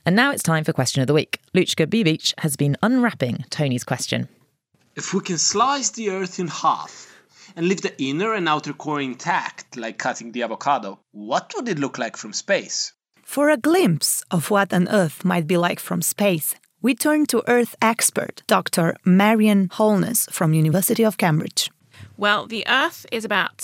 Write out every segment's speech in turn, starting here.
And now it's time for Question of the Week. Luchka Bibic has been unwrapping Tony's question. If we can slice the Earth in half and leave the inner and outer core intact, like cutting the avocado, what would it look like from space? For a glimpse of what an Earth might be like from space, we turn to Earth expert Dr. Marian Holness from University of Cambridge. Well, the Earth is about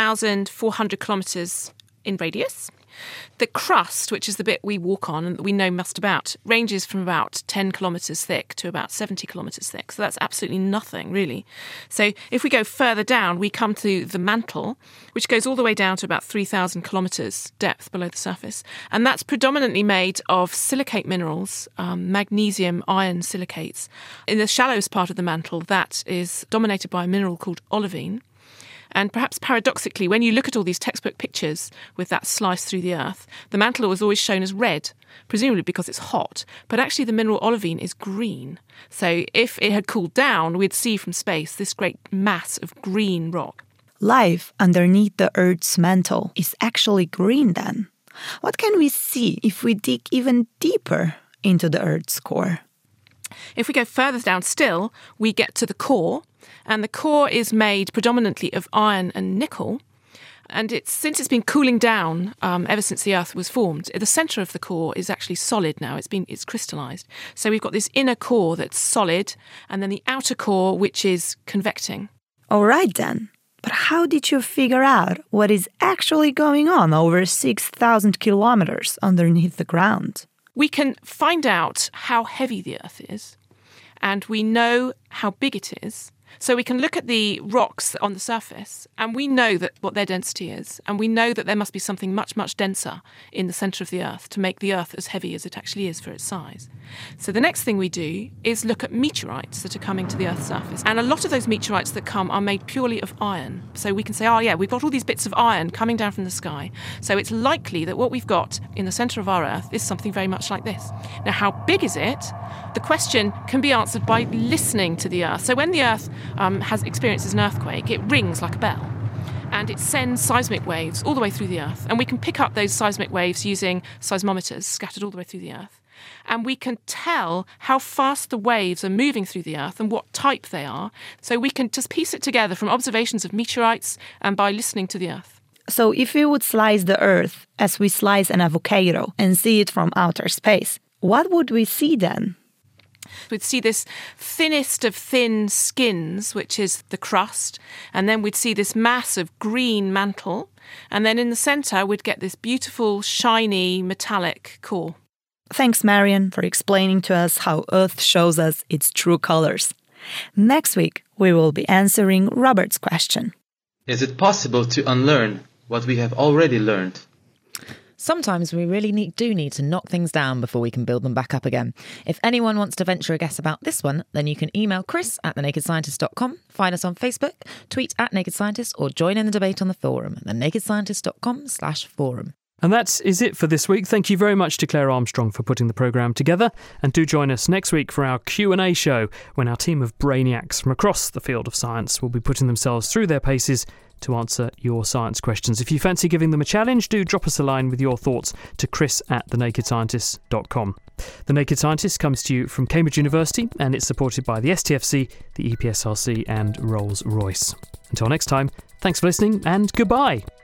6,400 kilometres in radius. The crust, which is the bit we walk on and that we know most about, ranges from about 10 kilometres thick to about 70 kilometres thick. So that's absolutely nothing, really. So if we go further down, we come to the mantle, which goes all the way down to about 3,000 kilometres depth below the surface. And that's predominantly made of silicate minerals, magnesium, iron silicates. In the shallowest part of the mantle, that is dominated by a mineral called olivine. And perhaps paradoxically, when you look at all these textbook pictures with that slice through the Earth, the mantle was always shown as red, presumably because it's hot. But actually the mineral olivine is green. So if it had cooled down, we'd see from space this great mass of green rock. Life underneath the Earth's mantle is actually green then. What can we see if we dig even deeper into the Earth's core? If we go further down still, we get to the core. And the core is made predominantly of iron and nickel. And since it's been cooling down ever since the Earth was formed, the centre of the core is actually solid now. It's crystallised. So we've got this inner core that's solid, and then the outer core, which is convecting. All right then. But how did you figure out what is actually going on over 6,000 kilometres underneath the ground? We can find out how heavy the Earth is, and we know how big it is. So we can look at the rocks on the surface and we know what their density is. And we know that there must be something much, much denser in the centre of the Earth to make the Earth as heavy as it actually is for its size. So the next thing we do is look at meteorites that are coming to the Earth's surface. And a lot of those meteorites that come are made purely of iron. So we can say, oh yeah, we've got all these bits of iron coming down from the sky. So it's likely that what we've got in the centre of our Earth is something very much like this. Now, how big is it? The question can be answered by listening to the Earth. So when the Earth experiences an earthquake, it rings like a bell. And it sends seismic waves all the way through the Earth. And we can pick up those seismic waves using seismometers scattered all the way through the Earth. And we can tell how fast the waves are moving through the Earth and what type they are. So we can just piece it together from observations of meteorites and by listening to the Earth. So if we would slice the Earth as we slice an avocado and see it from outer space, what would we see then? We'd see this thinnest of thin skins, which is the crust, and then we'd see this mass of green mantle, and then in the centre we'd get this beautiful, shiny, metallic core. Thanks, Marian, for explaining to us how Earth shows us its true colours. Next week, we will be answering Robert's question. Is it possible to unlearn what we have already learned? Sometimes we really do need to knock things down before we can build them back up again. If anyone wants to venture a guess about this one, then you can email chris@thenakedscientist.com, find us on Facebook, tweet @NakedScientist, or join in the debate on the forum at thenakedscientist.com/forum. And that is it for this week. Thank you very much to Claire Armstrong for putting the programme together. And do join us next week for our Q&A show, when our team of brainiacs from across the field of science will be putting themselves through their paces to answer your science questions. If you fancy giving them a challenge, do drop us a line with your thoughts to chris@thenakedscientist.com. The Naked Scientist comes to you from Cambridge University, and it's supported by the STFC, the EPSRC and Rolls-Royce. Until next time, thanks for listening and goodbye.